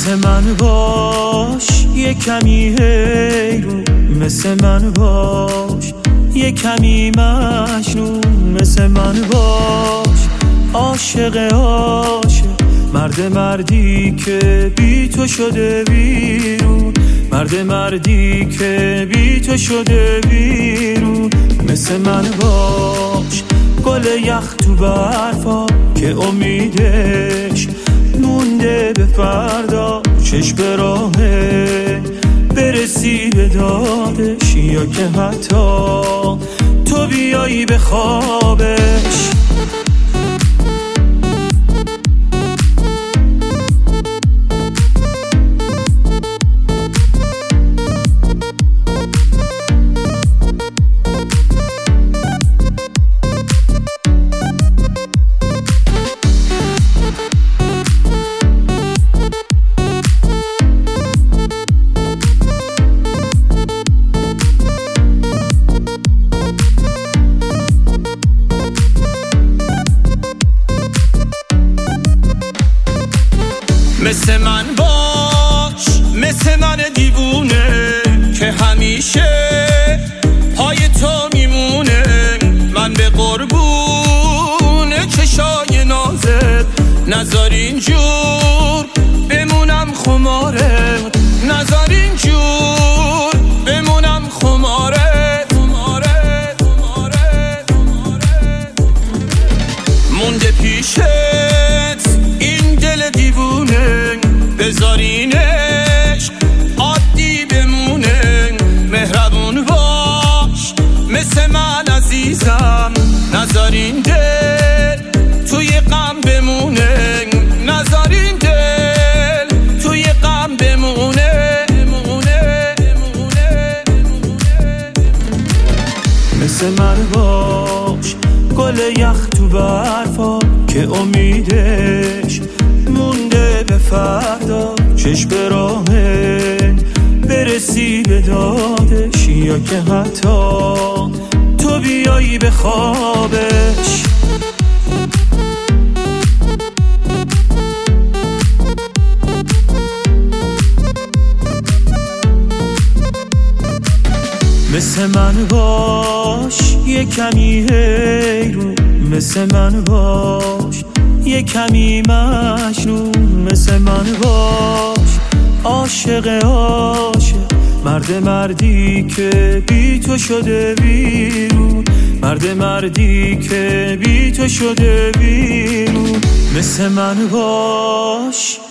مثل من باش یه کمی حیرون، مثل من باش یه کمی مجنون، مثل من باش عاشق عاشق، مردی که بی تو شده بیرون، مردی که بی تو شده بیرون. مثل من باش گل یخ تو برفا که امیدش مونده به فردا، چشم به راهه برسی به دادش، یا که حتی تو بیایی به خوابش. مثل من باش، مثل من دیوونه که همیشه پای تو میمونه، من به قربون چشای نازت، نذار اینجور بمونم خمارت، نذار اینجور بمونم خمارت، مونده پیشت این دل دیوونه، بذارینش عادی بمونه، مهربون باش مثل من عزیزم، نذارین دل توی غم بمونه، نذارین دل توی غم بمونه. مثل من باش گل یخ تو برفا که امیدش مونده به فردا، چشم به راهه برسی به دادش، یا که حتی تو بیایی به خوابش. مثل من باش یه کمی حیرون، مثل من باش یه کمی مجنون، مثل من باش عاشق عاشق، مردی که بی تو شده بیرون، مردی که بی تو شده بیرون. مثل من باش